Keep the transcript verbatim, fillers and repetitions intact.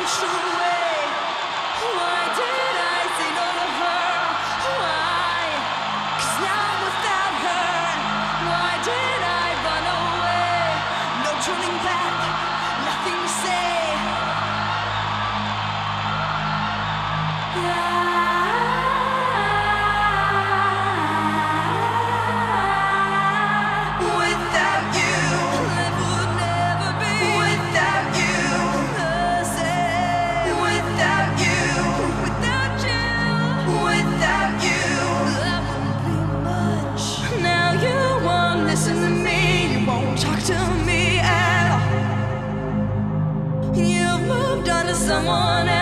pushed away. Why did I say no to her? Why? 'Cause now without her, why did I run away? No turning back, nothing to say. Without you, life would never be. Without you, the same. Without you, without you, without you, that wouldn't be much. Now you won't listen to me, you won't talk to me at all. You've moved on to someone else.